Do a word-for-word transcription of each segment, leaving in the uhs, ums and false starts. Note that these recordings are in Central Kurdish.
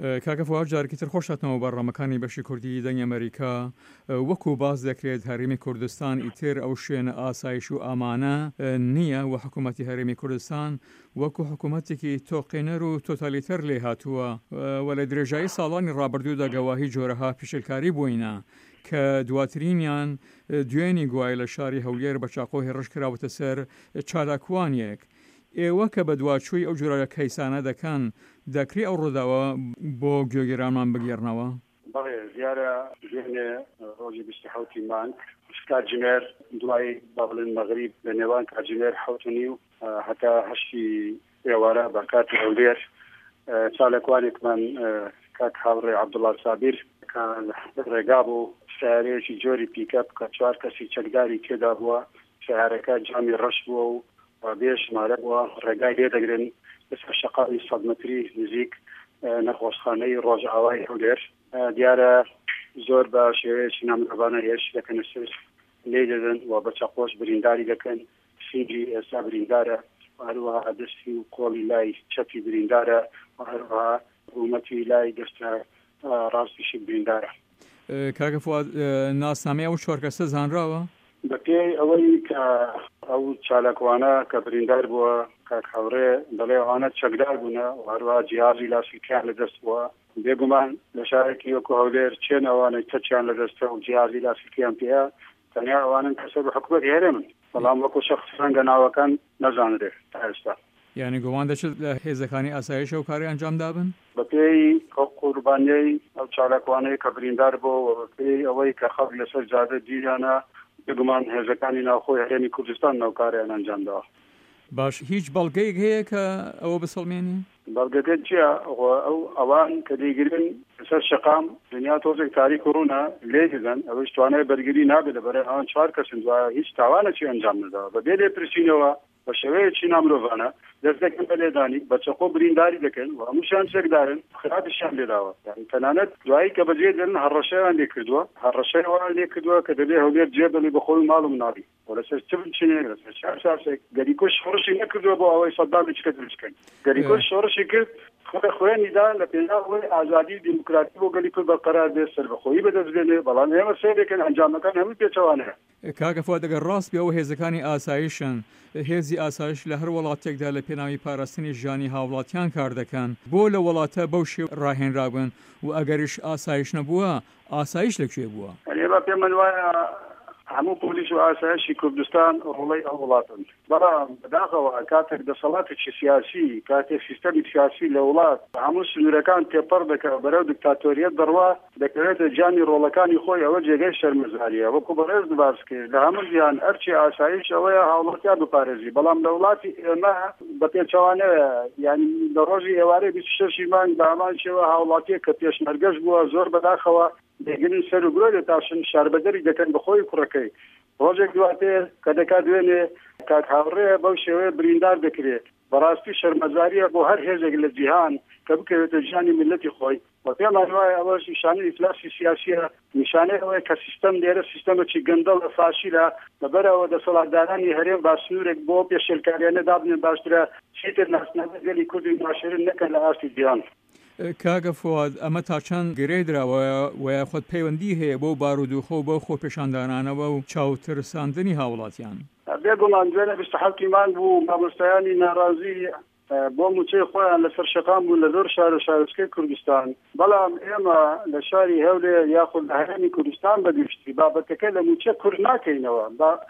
کاکە فواد جارێکی تر خۆشاتنەوە بەڕامەکانی بەشی کوردی دەنگی ئەمریکا. وەکو باز دەکرێت هەرێمی کوردستان ئیتر ئەو شوێنە ئاسایش و ئامانە نییە و حکوومەتی هەرێمی کوردستان وەکو حکوومەتێکی تۆقێنەر و تۆتالیتەر لێ هاتووە و لە درێژایی ساڵانی ڕابردوودا گەواهی جۆرەها پیشلکاری بووینە کە دواترینیان دوێنی گوای لە شاری هەولێر بە چاقۆ هێڕش کراوەتە سەر چالاکوانیەک. ئێوە کە بە دواچووی ئەو جۆرە کەیسانە دەکەن دەکری ئەو ڕووداوە بۆ گوێگیرانمان بگێڕنەوە؟ بەڵێ دیارە ژێنێ ڕۆژی بیست و حەوتی مانگ کاتژمێر دوای بەڵێن مەغریب لە نێوان کاتژمێر حەوت و نیو هەتا هەشتی ئێوارە بە کاتی هەولێر چالاکوانێکمان کاک هاوڕێ عەبدوڵڵا سابیر کە ڕێگا بوو سیارەیەکی جۆری پیکەپ کە چوار کەسی چەکداری تێدا بووە. سیارەکە جامی ڕەش بووە و بێ ژمارە بووە. ڕێگای لێ دەگرن لەسەر شەقامی سەد مەتری نزیک نەخۆشخانەی ڕۆژئاوای هەولێر. دیارە زۆر بە شێوەیەکی نامرۆڤانە هێرش دەکەن سەر لێ دەدەن و بە چەقۆش برینداری دەکەن. سینگی ئێستا بریندارە و هەروەها دەستی و کۆڵی لای چەپی بریندارە و هەروەها حکوومەتی لای دەستە ڕاستیشی بریندارە. کاکە فواد ناسنامەی ئەو چوار کەسە زانراوە؟ بە پێی ئەوەی کە ئەو چالاکوانە کە بریندار بووە کاک هاوڕێ دەڵێ ئەوانە چەکدار بوونە و هەروەها جیهازی لاسیکیان لەدەست بووە. بێگومان لە شارێکی وەکو هەولێر چێن ئەوانەی چەچیان لەدەستە و جیهازی لاسیکیان پێەیە تەنیا ئەوانن کەسە بە حکومەتی هەرێمن، بەڵام وەکو شەخص ڕەنگە ناوەکان نەزانرێ تا ئێستا. یعنی گومان دەچێت لە هێزەکانی ئاسایش ئەو کاری ئەنجام دابن؟ بە پێی ئەو قوربانیەی ئەو چالاکوانەی کە بریندار بوو و بە پێی ئەوەی کە خەڵک لەسەر جادە دیریانە بێگومان هێزەکانی ناوخۆی هەرێمی کوردستان ناوکاریان ئەنجام داوە. باش هیچ بەڵگەیەک هەیە کە ئەوە بسەڵمێنی؟ بەڵگەکە چییە؟ ئەو ئەوان کە دەیگرن لەسەر شەقام دنیا تۆزێک تاریک و ڕوونە لێ دەدەن ئەوەش توانای بەرگری نابێت لەبەرەوەی ئەوان چوار کەسن دوایە هیچ تاوانێکی ئەنجام نەداوە. بەبێ لێپرسینەوە بە شێوەیەکی نامرۆڤانە دەست دەکەن بە لێدانی بە چەقۆ برینداری دەکەن و هەمووشیان چەکدارن خراپیشیان لێداوە. یعنی تەنانەت دوایی کە بەجێ دێن هەڕەشەیان لێ کردووە هەڕەشەیەوان لێ کردووە کە دەبێ هەولێر جێبەڵی بە خۆی ماڵ و مناڵی و لەسەر چ بچینێ لەسەر چار ساسێک گەریکۆش شۆڕشی نەکردووە بۆ ئەوەی سەدام بچکە دروستکەن. گەریکۆش شۆڕشی کرد خۆی خوێنیدا لە پێناوەی ئازادی دیموکراتی بۆ گەلی کورد بەقەرار بێت سەربەخۆیی بەدەست بێنێ، بەڵام ئێمە سێرێکن ئەنجامەکان هەموو پێچەوانەیە. کاکە فواد ئەگەر ڕاست بێ ئەوە هێزەکانی ئاسایشن، هێزی ئاسایش لە هەر وڵاتێکدا لە پێناوی پاراستنی ژیانی هاوڵاتیان کار دەکەن، بۆ لە وڵاتە بەو شێو ڕاهێنرابن و ئەگەریش ئاسایش نەبووە ئاسایش لەکوێ بووە؟ ئێمە پێمان وایە هەموو پۆلیس و ئاسایشی کوردستان ڕۆڵەی ئەو وڵاتن، بەڵام بەداخەوە کاتێک دەسەڵاتێکی سیاسی کاتێک سیستەمی سیاسی لە وڵات هەموو سنوورەکان تێپەڕ دەکات بەرەو دیکتاتۆریەت دەڕوا دەکەوێتە جانی ڕۆڵەکانی خۆی ئەوە جێگەی شەرمەزاریە. وەکو بەڕێز باس کرد لە هەموو ژیان ئەرچی ئاسایش ئەوەیە هاوڵاتیان بپارێزی، بەڵام لە وڵاتی ئێمە بە پێچەوانەیە یعنی لە ڕۆژی ئێوارەی بیست و شەشی مانگ بە هەمان شێوە هاوڵاتیەک کە پێشمەرگەش بووە زۆر بەداخەوە دەگرن سەر و گرۆ دەتاشن شاربەدەری دەکەن بەخۆی کوڕەکەی. ڕۆژێک دواتر کە دەکات دوێنێ کاک هاوڕێ بەو شێوەیە بریندار دەکرێت. بەڕاستی شەرمەزاریە بۆ هەر هێزێک لە جیهان کە بکەوێتە ژیانی ملەتی خۆی و پێمان وایە ئەوەش نیشانەی ئیفلاسی سیاسیە، نیشانەی ئەوەیە کە سیستەم لێرە سیستەمێکی گەندەڵ فاشیلە لەبەرەوە دەسەڵاتدارانی هەرێم با سنوورێک بۆ پێشێلکاریانە دابنێن باشترە چیتر ناسنامە گەلی کوردی ناشرین نەکەن لە ئاستی جیهان. کاکە فواد ئەمە تا چەند گرێ دراوە و خۆت پەیوەندی هەیە بۆ بارودوخۆ بۆ خۆپێشاندانانەوە و چاوترساندنی هاوڵاتیان؟ بێگومان دوێنێ بیست و حەوتی مانگ بوو مامۆستایانی ناڕازی بۆ موچەی خۆیان لەسەر شەقام بوون لە زۆر شار و شارستکەی کوردستان، بەڵام ئێمە لە شاری هەولێر یاخود لە هەرێمی کوردستان بەگشتی بابەتەکە لە موچە کورد ناکەینەوە.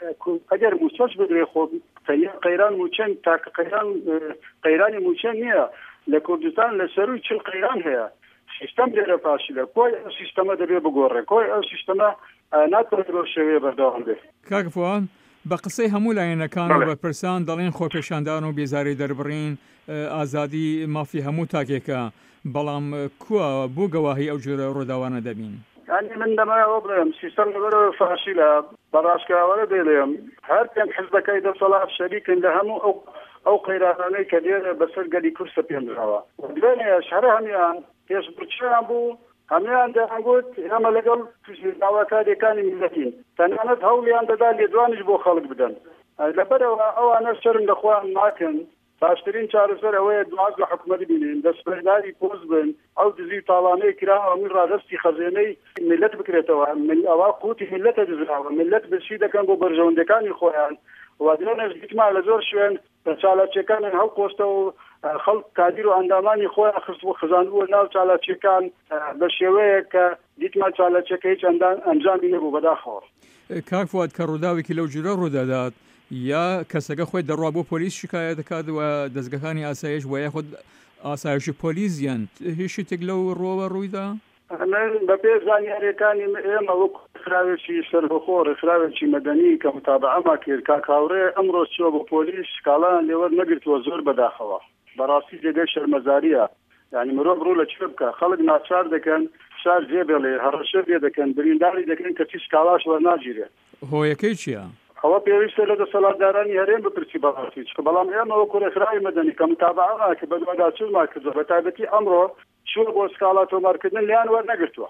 ئەگەر موچەش بدرێ خۆ قەیران موچەن تاکە قەیران قەیرانی موچەن نییە لە کوردستان لە سەروی چل قەیران هەیە. سیستەم لێرە پاشیلە کۆی ئەو سیستەمە دەبێ بگۆڕێ، کۆی ئەو سیستەمە ناتوانێت بەو شێوەیە بەردەوام بێت. کاکە فواد بە قسەی هەموو لایەنەکان و بەرپرسان دەڵێن خۆپێشاندان و بێزاری دەربڕین ئازادی مافی هەموو تاکێکە، بەڵام کووە بۆ گەواهی ئەو جۆرە ڕووداوانە دەبین؟ ینی من دەمایەوە بڵێم سیستەم لەبەرەوە فاشیلە. بەڕاستکراوەرە دەڵێم هەر پێنج حیزبەکەی دەسەڵات شەریکن لە هەموو ئەو ئەو قەیرانانەی کە دێرە بەسەر گەلی کورد سەپێنراوە. دوێنێ شەرە هەمیان پێشبڕچیان بوو، هەمیان دەیانگوت ئێمە لەگەڵ داواکاریەکانی میلەتین، تەنانەت هەوڵیان دەدا لێدوانیش بۆ خەڵک بدەن. لەبەرەوە ئەوانە شەرم لەخۆیان ناکەن باشترین چارەسەر ئەوەیە دواز لە حکوومەت بینین دەستبەرداری پۆست بن ئەو دزی تاڵانەی کراوە من ڕادستی خەزێنەی ملت بکرێتەوە من ئەوە قوتی ملەتە دزراوە ملت برسی دەکەن بۆ بەرژەوەندەکانی خۆیان وادرێ نزیکمان لە زۆر شوێن چالاکیەکانن هەڵ کۆستە و خەڵک کادیر و ئەندامانی خۆیان خست و خزاندبووە ناو چالاکیەکان بە شێوەیە کە دیتمان چالاکیەکە هیچ ئەنجامی نەبوو بەداخەوە. کاک فواد کە ڕووداوێکی لەو جورە ڕوودەدات یا کەسەکە خۆی دەڕوا بۆ پۆلیس شکایەت دەکات و دەستگەکانی ئاسایش وە یاخود ئاسایشی پۆلیسیان هیچ شتێک لەو ڕۆوە ڕوویدا؟ من بەبێ زانیاریەکانی ئێمە وەک خراوێکی سەربەخۆ ڕێکخراوێکی مەدەنی کە متابعەما کرد کاکاوڕێ ئەمڕۆ چووە بۆ پۆلیس شکاڵان لێوە نەگرتووە زۆر بەداخەوە بەڕاستی جێگەی شەرمەزاریە یعنی مرۆڤ ڕوو لە چ بکە خەڵک ناچار دەکەن شار جێبێڵێ هەڕەشە بێ دەکەن برینداری دەکەن کە چی شکاڵاش وەرناگیرێت. هۆیەکەی چییە؟ ئەوە پێویستە لە دەسەڵاتدارانی هەرێم بپرسی بەڕاستی چکە بەڵام ئێمە وەکو ڕێکخراوی مەدەنی کە متابعەما کە بە دووەدا چووما کردووە بە تایبەتی ئەمڕۆ چووە بۆ سکاڵا تۆمارکردن لیان وەرنەگرتووە.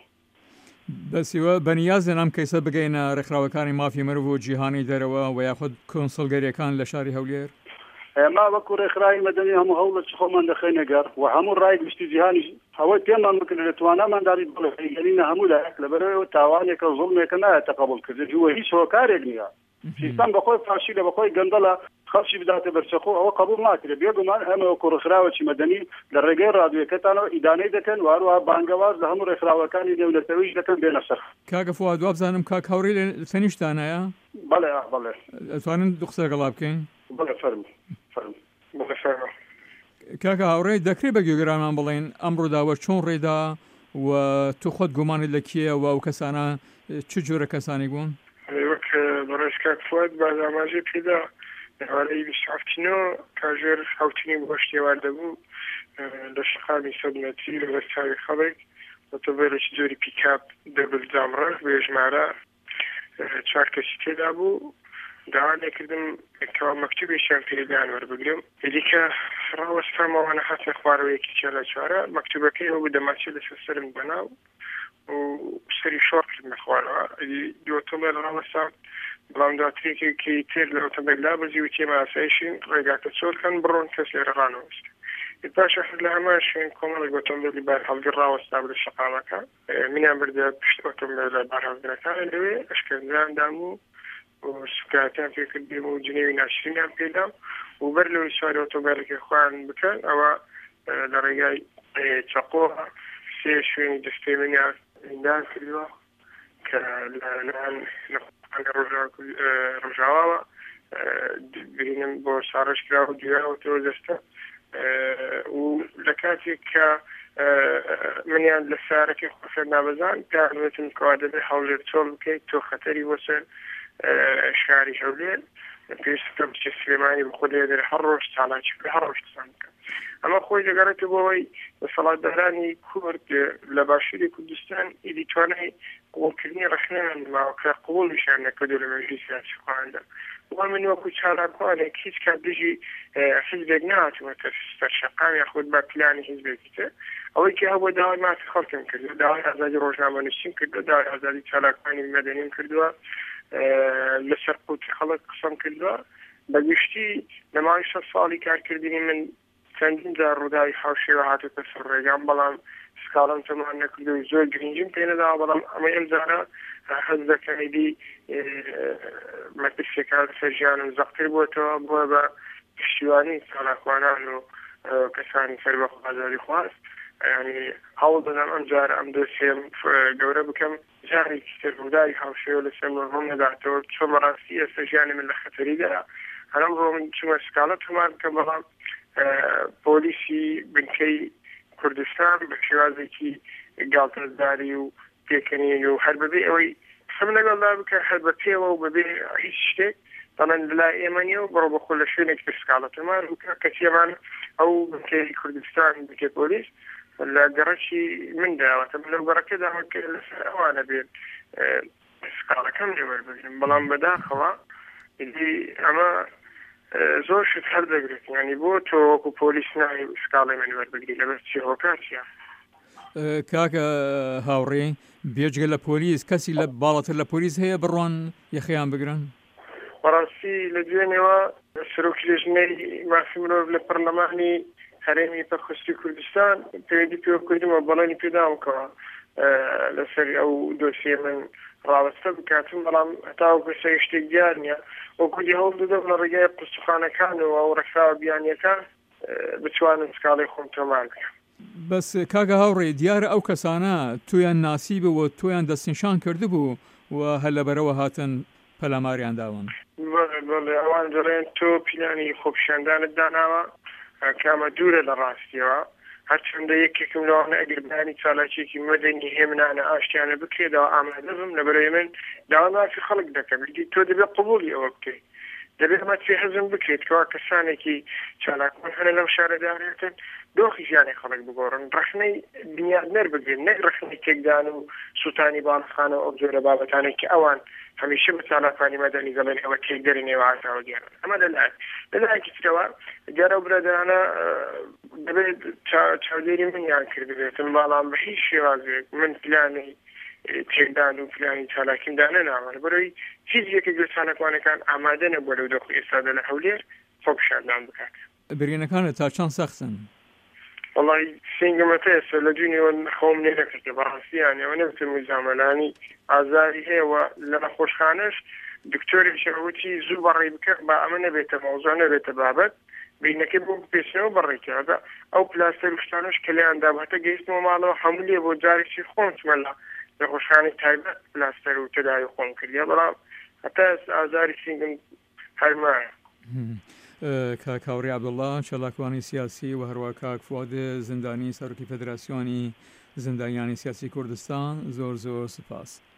بەسیوە بەنیازن ئەم کەیسە بگەینە ڕێکخراوەکانی مافی مرۆڤ و جیهانی دەرەوە و یاخود کۆنسڵگەریەکان لە شاری هەولێر؟ ئێمە وەکو ڕێکخراوی مەدەنی هەموو هەوڵە چ خۆمان دەخەینە گەر و هەموو ڕای گشتی جیهانی هەوای پێمان بکرد لە توانامانداری بڵێگەلینە هەموو لایەک لەبەرەوە تاوانێکە زوڵمێکە نایەتە قبول کرد جووە هیچ هۆکارێک نییە سیستەم بەخۆی فاشی لە بەخۆی گەندەڵە خەڵکی بداتە بەرچەخۆ ئەوە قبول ناکرێت بێگومان ئەمە وەکو ڕێکخراوەکی مەدەنی لە ڕێگەی ڕادیۆکەتانەوە ئیدانەی دەکەن واروها بانگەواز لە هەموو ڕێکخراوەکانی نێونەتەوەیش دەکەن بێنە سەر. کاکە فواد دواب بزانم کاک هاوڕێ سەنیشتانایە؟ بەڵێ بەڵێ ئەتوانن دوو قسە گەڵا بکەین؟ بەڵێ فەرموو فەرموو بەڵێ فەرموو. کاکە هاوڕێ دەکرێت بە گوێگرانمان بڵێن ئەم ڕووداوە چۆن ڕێدا و تو خۆت گومانت لە کێیەوە و کەسانە چ جۆرە کەسانی بوون؟ وەک بەڕێز کاک فواد باز ئاماژەی پێدا لەوارەی بیست و هەفتینەوە کاژێر حوتنی بۆ شتێوار دەبوو لە شقامی سەد مەتری لە بەرچاوی خەڵک ئۆتۆمۆبیلێکی جۆری پیکاپ دەبل جامڕەش بێ ژمارە چوار کەسی تێدا بوو داوا لێکردم کەوا مەکتوبێکیان پێدان وەربگرم دیکە ڕاوەستامەوانە هاتە خوارەوەیەکی چێلە چوارە مەکتوبەکەی ئەو دەماچێ لەسەر سرم بەناو و سەری شۆڕ کردمە خوارەوە دی ئۆتۆمۆبیل ڕاوەستام بەڵام دواترێکی تر لە ئۆتۆمۆبیللا بەزی و تێمە ئاسایشین ڕێگاکە چۆڵکەن بڕۆن کەس لێرە ڕانەوەست پاشە لە هەمان شوێن کۆمەڵێک ئۆتۆمۆبیلی بار هەڵگر ڕاوەستا لە شەقامەکە منیان بردە پشت ئۆتۆمۆبیلە بار هەڵگرەکان لەوێ ئەشکەندیاندام و سوکاتیان پێکرد بێم و جنێوی ناشرینیان پێدام و بەر لەوەی سواری ئۆتۆمۆبیلێکی خۆیان بکەن ئەوە لە ڕێگای چەقۆ سێ شوێنی دەستەی منیان ئیندان کردووە کە لەلایەن ڕۆژاواوە بینم بۆ شارەش کرا و دوایەوە تۆ دەستە و لە کاتێک کە منیان لە سارەکەی خۆسەر نابەزان داوێتم کەوا دەبێت هەوڵێر چۆڵ بکەیت تۆ خەتەری بۆ سەر شاری هەولێر پێویستە بچێت سلێمانی بخۆ لێدەر هەر ڕۆژ چالاکی هەر ڕۆژ قسان بکەن ئەمە خۆی دەگەڕێتە بۆەوەی دەسەڵاتدارانی کورد لە باشووری کوردستان ئیدی توانای قوڵکردنی ڕخنیان ماوەکە قوڵیشیان نەکردو لە مەجلیس سیاسی خۆیاندا وە من وەکو چالاکوانێک هیچ کات دژی حیزبێک نهاتووەتە سەرشەقام یاخود با پلانی حیزبێکی تر ئەوەی کە هەبووە داوای ماسی خەڵکم کردو داوای ئازادی ڕۆژنامەنووسین کردو داوای ئازادی چالاکوانی مەدەنیم کردووە لەسەر قوتی خەڵک قسەم کردووە بەگشتی لەماوەی شەش ساڵی کارکردنی من چەندین جار ڕووداوی حاوشێوە هاتووەتە سەر ڕێگام بەڵام سکاڵم تەمان نەکردو زۆر گرنگیم پێ نەداوە بەڵام ئەمە ئەمجارە حەز دەکەیدی مەترسێکان سەرژیانم زەقتر بووەتەوە بووە بە پشتیوانی چالاکوانان و کەسانی سەربەخۆ ئازادی خواست ینی هەوڵ دەدەم ئەمجارە ئەم دۆسیێم گەورە بکەم جارێکی تر ڕووداوی حاوشێوە لەسەر ڕۆم نەداتەوە چۆن بەڕاستی ئێستا ژیانی من لە خەتەریدایە هەرم ڕۆ من چوومە سکاڵە تۆمار بکەم بەڵام پۆلیسی بنکەی کوردستان بە شێوازێکی گاڵتەداری و پێکەنین و هەر بەبێ ئەوەی قسەم لەگەڵدا بکە هەر بە پێوە و بەبێ هیچ شتێک دەڵێن لەلای ئێمە نیە و بڕۆ بەخۆ لە شوێنێک تر سکاڵە تۆمار بکە کە تێمان ئەو بنکەی کوردستان بکێ پۆلیس لە گەڕەکی من داوەتە لەو گەڕەکەدا لەسەر ئەوانە بێت سکاڵەکەم لێوەربگرم بەڵام بەداخەوە ئەمە زۆر شت هەر دەگرێت ینی بۆ تۆ وەکو پۆلیس ناوی سکاڵی من وەربگری لەبەر چی هۆکارچیە کاکە هاوڕێ بێجگە لە پۆلیس کەسی لە باڵەتر لە پۆلیس هەیە بڕۆن یەخەیان بگرن بەڕاستی لە دوێنێەوە سەرۆکی لێژنەی مافی مرۆڤ لە پەرلەمانی هەرێمی پەخۆستی کوردستان پەیوەندی پێوە کردمە بەڵێنی پێداومکەوە لەسەر ئەو دۆسیە من ڕاوەستە بکاتم، بەڵام هەتا وەکو شتێک دیار نییە وەکوی هەوڵ دەدەم لە ڕێگای قوستوخانەکانەوە و ڕێکخراوە بیانیەکان بتوانم سکاڵی خۆم تۆمار بکەم. بەس کاگە هاوڕێ دیارە ئەو کەسانە تۆیان ناسی بوو تۆیان دەستنیشان کردبوو و هەر لەبەرەوە هاتن پەلاماریان داون. بەڵێ ئەوان دەڵێن تۆ پیلانی خۆپیشاندانت داناوە کامە دوورە لە ڕاستیەوە، هەرچەندە یەکێکم لەوانە ئەگەر بانی چالاکیێکی مەدەنی هێمنانە ئاشتیانە بکرێتەوە ئامادە بم لەبەرەوەی من داوا مافی خەڵک دەکەم، تۆ دەبێت قبولی ئەوە بکەیت، دەبێت مەچی حەزم بکرێت کەوا کەسانێکی چالاکمان هەنە لەم شارەدارێتن دۆخی ژیانی خەڵک بگۆڕن، ڕخنەی بنیادنەر بگرن، نەک ڕخنەی تێکدان و سووتانی باڵخانە ئەو جۆرە بابەتانێکی ئەوان هەمیشە بە چالاکانی مەدەنی دەڵێن ئەوە تێکدەری نێوە ئاساوە دیارن. ئەمە لەلایەن لەلایەکی ترەوە دیارە ئەو برادرانە دەبێت چاودێری منیان کردبێتن، بەڵام بە هیچ شێوازێک من پلانی تێکدان و پلانی چالاکیمدا نەناوە، بەرەوەی هیچ یەکێک لە چالاکوانەکان ئامادە نەبووە لەو دۆخی ئێستادا لە هەولێر خۆپیشاندان بکات. برینەکانت تا چەند سەختن؟ وڵی سنگمەتەسە لە دوێنێەوە خۆم لێ نەکردە بەڕاستیانە ئەوە نەبتە موزامەلانی ئازاری هەیەوە لە نەخۆشخانەش دکتۆری شەوتی زوو بەڕێ بکە با ئەمە نەبێتە مەوزوع نەبێتە بابەت بینەکەی بۆ پێچنەوە بەڕێکەوە ئەو پلاستەر شتانش کە لێیان دابەتە گەیشتنەوە ماڵەوە هەموو لێ بۆ جارێکی خۆم چمەلا لە خۆشخانەی تایبەت پلاستەر و تەداوی خۆم کردیە، بەڵام هەتا ئازاری سنگم هەرمایە. کاکاوڕێ عەبدوڵڵا چالاکوانی سیاسی و هەروە کاک فواد زندانی سەرۆکی فێدراسیۆنی زندانیانی سیاسی کوردستان، زۆر زۆر سوپاس.